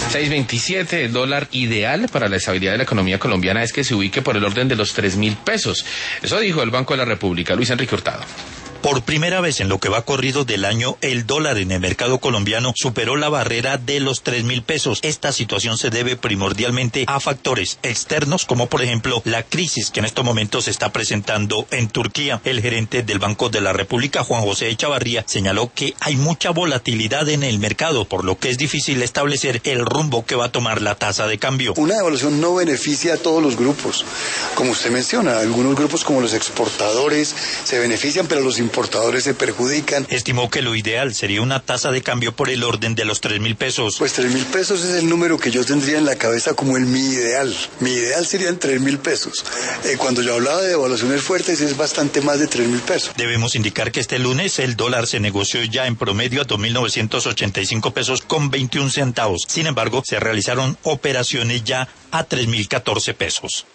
6.27, el dólar ideal para la estabilidad de la economía colombiana es que se ubique por el orden de los 3.000 pesos. Eso dijo el Banco de la República. Luis Enrique Hurtado. Por primera vez en lo que va corrido del año, el dólar en el mercado colombiano superó la barrera de los 3.000 pesos. Esta situación se debe primordialmente a factores externos, como por ejemplo la crisis que en estos momentos se está presentando en Turquía. El gerente del Banco de la República, Juan José Echavarría, señaló que hay mucha volatilidad en el mercado, por lo que es difícil establecer el rumbo que va a tomar la tasa de cambio. Una devaluación no beneficia a todos los grupos. Como usted menciona, algunos grupos como los exportadores se benefician, pero los importadores se perjudican. Estimó que lo ideal sería una tasa de cambio por el orden de los 3.000 pesos. Pues 3.000 pesos es el número que yo tendría en la cabeza como mi ideal. Mi ideal serían 3.000 pesos. Cuando yo hablaba de devaluaciones fuertes es bastante más de 3.000 pesos. Debemos indicar que este lunes el dólar se negoció ya en promedio a 2.985 pesos con 21 centavos. Sin embargo, se realizaron operaciones ya a 3.014 pesos.